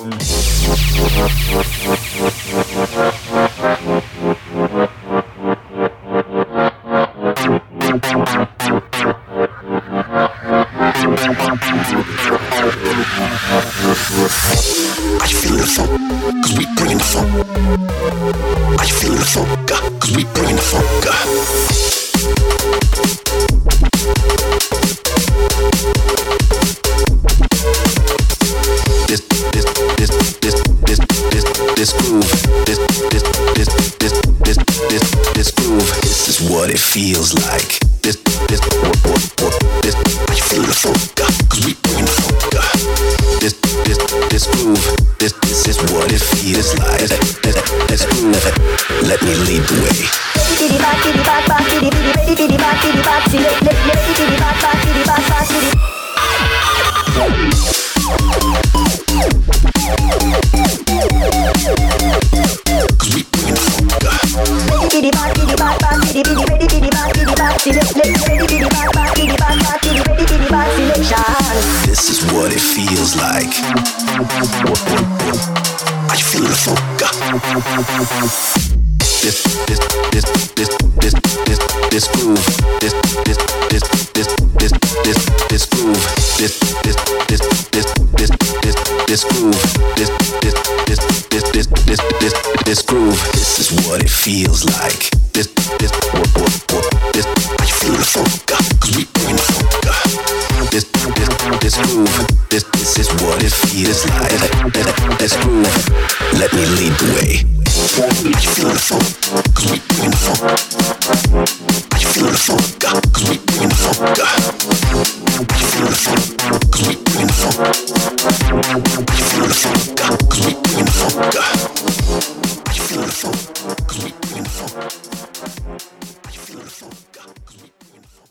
Are you feeling the funk? Cause we bringing the funk. Are you feeling the funk? Cause we bringing the funk. This groove, this groove, this is what it feels like. This, are you feeling the funk? Cause we bringing the funk. This groove, this is what it feels like. Let's groove, let me lead the way. Cause we bringing the funk. This is what it feels like. Are you feeling the funk? This groove, this groove, this groove, this is what it feels like. This, are you feeling the funk? Cause we bringing the funk. This groove, this is what it feels like. Let's groove, let me lead the way. Are you feeling the funk? Cause we bringing the funk. Are you feeling the funk? Cause we bringing the funk. Are you feeling the funk? Cause we bringing the funk. Are you feeling the funk? Cause we bringing the funk. Are you feeling the funk? Cause we bringing the funk. Are you feeling the funk? Cause we bringing the funk.